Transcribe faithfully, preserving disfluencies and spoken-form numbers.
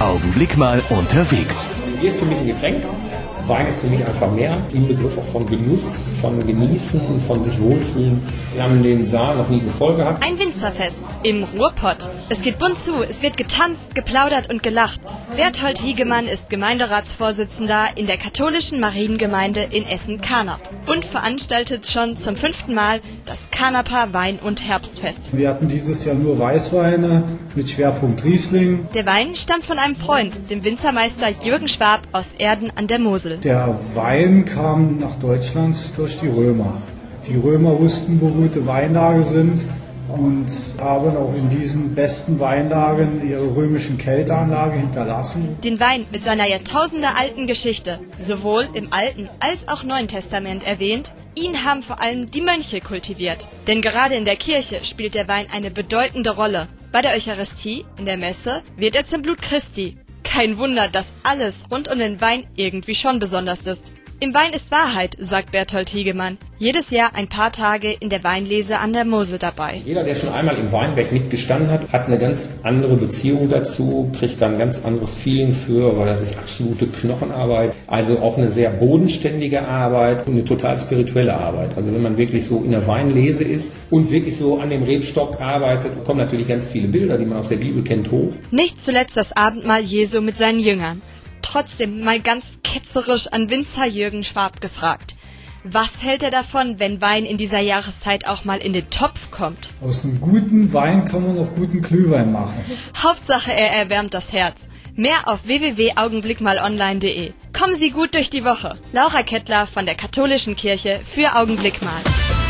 Augenblick mal unterwegs. Bier ist für mich ein Getränk. Wein ist für mich einfach mehr im Begriff auch von Genuss, von Genießen, von sich wohlfühlen. Wir haben den Saal noch nie so voll gehabt. Ein Winzerfest im Ruhrpott. Es geht bunt zu, es wird getanzt, geplaudert und gelacht. Berthold Hiegemann ist Gemeinderatsvorsitzender in der katholischen Mariengemeinde in Essen-Karnap und veranstaltet schon zum fünften Mal das Karnaper Wein- und Herbstfest. Wir hatten dieses Jahr nur Weißweine mit Schwerpunkt Riesling. Der Wein stammt von einem Freund, dem Winzermeister Jürgen Schwab aus Erden an der Mosel. Der Wein kam nach Deutschland durch die Römer. Die Römer wussten, wo gute Weinlagen sind und haben auch in diesen besten Weinlagen ihre römischen Kälteanlage hinterlassen. Den Wein mit seiner jahrtausendealten Geschichte, sowohl im Alten als auch Neuen Testament erwähnt, ihn haben vor allem die Mönche kultiviert. Denn gerade in der Kirche spielt der Wein eine bedeutende Rolle. Bei der Eucharistie, in der Messe, wird er zum Blut Christi. Kein Wunder, dass alles rund um den Wein irgendwie schon besonders ist. Im Wein ist Wahrheit, sagt Berthold Hiegemann. Jedes Jahr ein paar Tage in der Weinlese an der Mosel dabei. Jeder, der schon einmal im Weinberg mitgestanden hat, hat eine ganz andere Beziehung dazu, kriegt da ein ganz anderes Feeling für, weil das ist absolute Knochenarbeit. Also auch eine sehr bodenständige Arbeit und eine total spirituelle Arbeit. Also wenn man wirklich so in der Weinlese ist und wirklich so an dem Rebstock arbeitet, kommen natürlich ganz viele Bilder, die man aus der Bibel kennt, hoch. Nicht zuletzt das Abendmahl Jesu mit seinen Jüngern. Trotzdem mal ganz ketzerisch an Winzer Jürgen Schwab gefragt. Was hält er davon, wenn Wein in dieser Jahreszeit auch mal in den Topf kommt? Aus einem guten Wein kann man auch guten Glühwein machen. Hauptsache, er erwärmt das Herz. Mehr auf w w w punkt augenblickmalonline punkt de. Kommen Sie gut durch die Woche. Laura Kettler von der Katholischen Kirche für Augenblick mal.